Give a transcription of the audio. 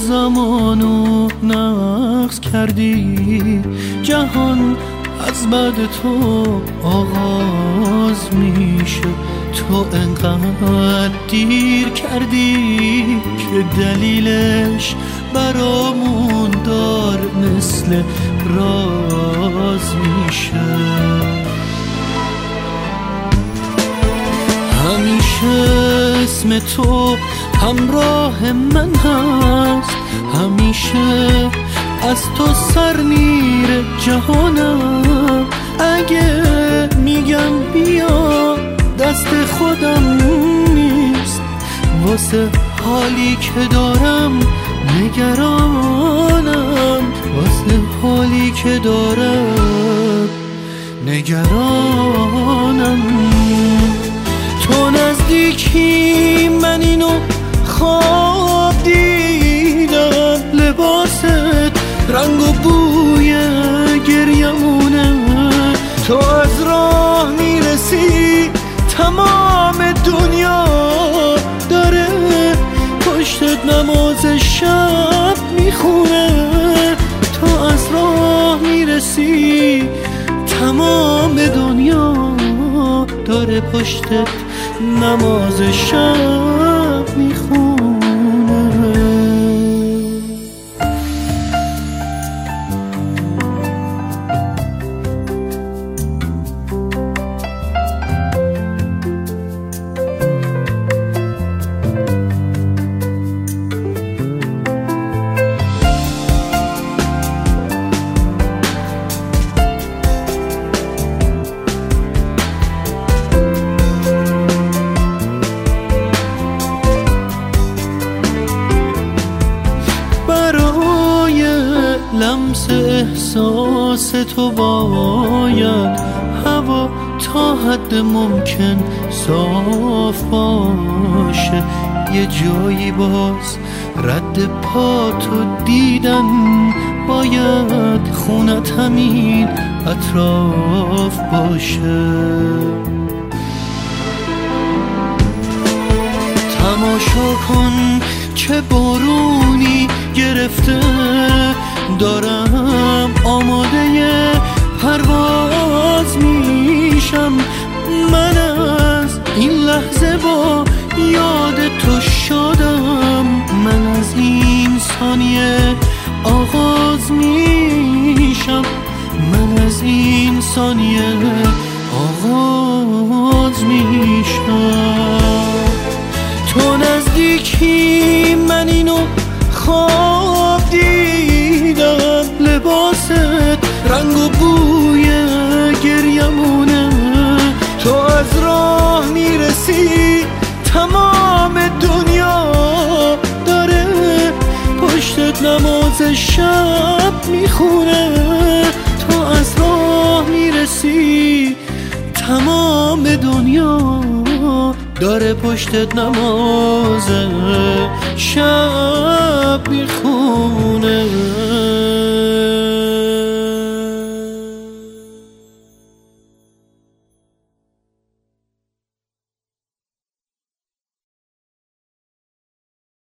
زمانو نقص کردی، جهان از بعد تو آغاز میشه. تو انقدر دیر کردی که دلیلش برامون دار مثل راز میشه. همیشه اسم تو همراه من هست، همیشه از تو سر میره جهانم. اگه میگم بیا دست خودم نیست، واسه حالی که دارم نگرانم، واسه حالی که دارم نگرانم. تو نزدیکی من اینو خواب دیدم، لباست رنگ و بوی گریمونه. تو از راه میرسی تمام دنیا داره پشتت نماز شب میخونه. تو از راه میرسی تمام دنیا داره پشتت نماز شب میخونه. لمس احساس تو باید هوا تا حد ممکن صاف باشه. یه جایی باز رد پا تو دیدن، باید خونت همین اطراف باشه. تماشا کن چه بارونی گرفته، دارم آماده پرواز میشم. من از این لحظه با یاد تو شدم، من از این ثانیه آغاز میشم، من از این ثانیه آغاز میشم. تو نزدیکی من اینو خواب دیدم، لباست رنگ و بوی گریمونه. تو از راه میرسی تمام دنیا داره پشتت نماز شب میخونه. تو از راه میرسی تمام دنیا داره پشتت نماز شب میخونه.